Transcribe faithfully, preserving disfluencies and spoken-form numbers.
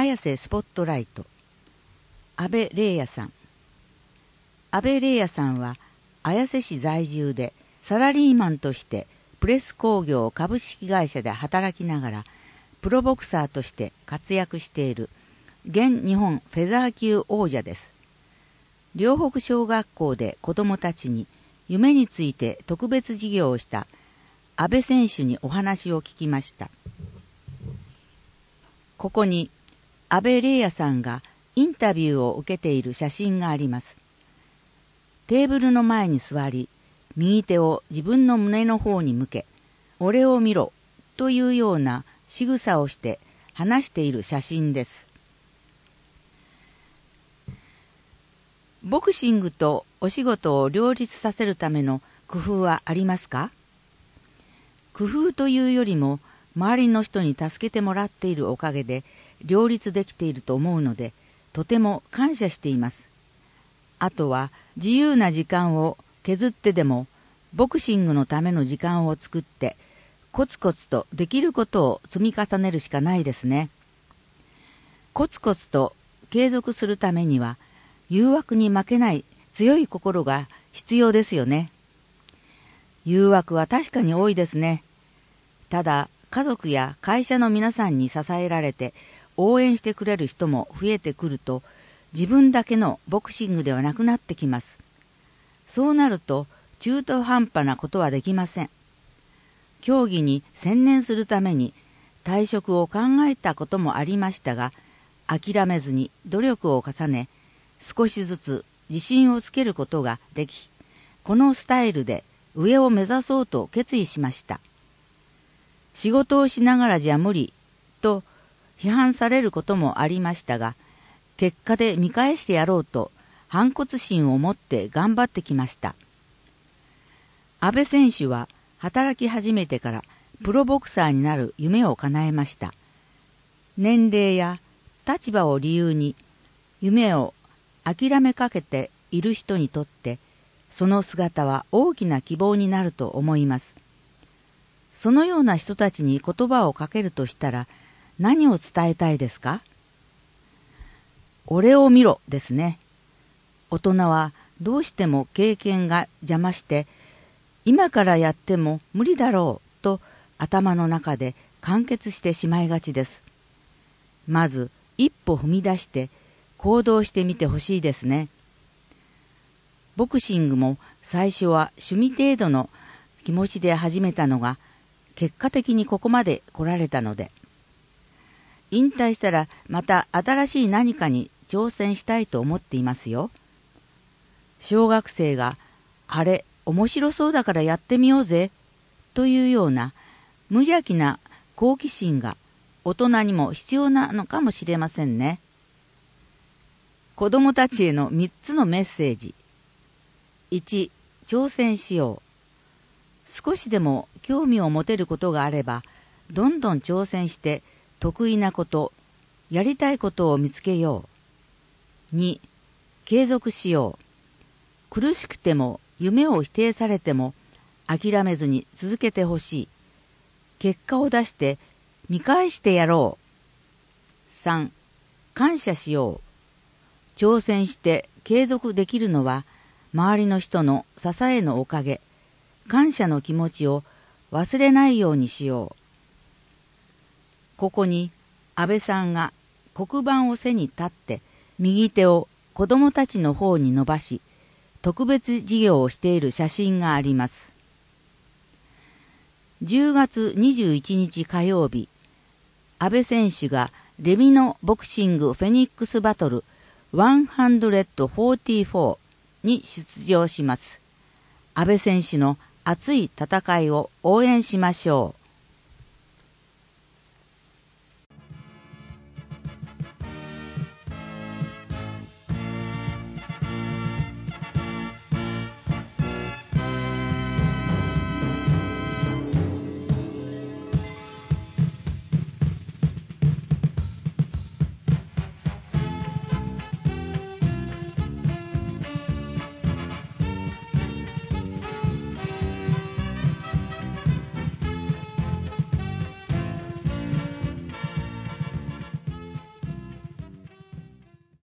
綾瀬スポットライト。安倍玲也さん。安倍玲也さんは綾瀬市在住でサラリーマンとしてプレス工業株式会社で働きながらプロボクサーとして活躍している現日本フェザー級王者です。両北小学校で子どもたちに夢について特別授業をした安倍選手にお話を聞きました。ここに安倍玲也さんがインタビューを受けている写真があります。テーブルの前に座り、右手を自分の胸の方に向け、俺を見ろというような仕草をして話している写真です。ボクシングとお仕事を両立させるための工夫はありますか？工夫というよりも周りの人に助けてもらっているおかげで両立できていると思うので、とても感謝しています。あとは自由な時間を削ってでもボクシングのための時間を作ってコツコツとできることを積み重ねるしかないですね。コツコツと継続するためには誘惑に負けない強い心が必要ですよね。誘惑は確かに多いですね。ただ家族や会社の皆さんに支えられて応援してくれる人も増えてくると、自分だけのボクシングではなくなってきます。そうなると中途半端なことはできません。競技に専念するために退職を考えたこともありましたが、諦めずに努力を重ね、少しずつ自信をつけることができ、このスタイルで上を目指そうと決意しました。仕事をしながらじゃ無理と批判されることもありましたが、結果で見返してやろうと反骨心を持って頑張ってきました。安倍選手は働き始めてからプロボクサーになる夢を叶えました。年齢や立場を理由に夢を諦めかけている人にとって、その姿は大きな希望になると思います。そのような人たちに言葉をかけるとしたら何を伝えたいですか？俺を見ろですね。大人はどうしても経験が邪魔して、今からやっても無理だろうと頭の中で完結してしまいがちです。まず一歩踏み出して行動してみてほしいですね。ボクシングも最初は趣味程度の気持ちで始めたのが、結果的にここまで来られたので、引退したらまた新しい何かに挑戦したいと思っていますよ。小学生があれ面白そうだからやってみようぜというような無邪気な好奇心が大人にも必要なのかもしれませんね。子どもたちへのみっつのメッセージ。いち、挑戦しよう。少しでも興味を持てることがあれば、どんどん挑戦して得意なこと、やりたいことを見つけよう。に、継続しよう。苦しくても夢を否定されても諦めずに続けてほしい。結果を出して見返してやろう。さん、感謝しよう。挑戦して継続できるのは周りの人の支えのおかげ。感謝の気持ちを忘れないようにしよう。ここに安倍さんが黒板を背に立って右手を子どもたちの方に伸ばし、特別授業をしている写真があります。じゅうがつにじゅういちにち火曜日、安倍選手がレミのボクシングフェニックスバトルひゃくよんじゅうよんに出場します。安倍選手の熱い戦いを応援しましょう。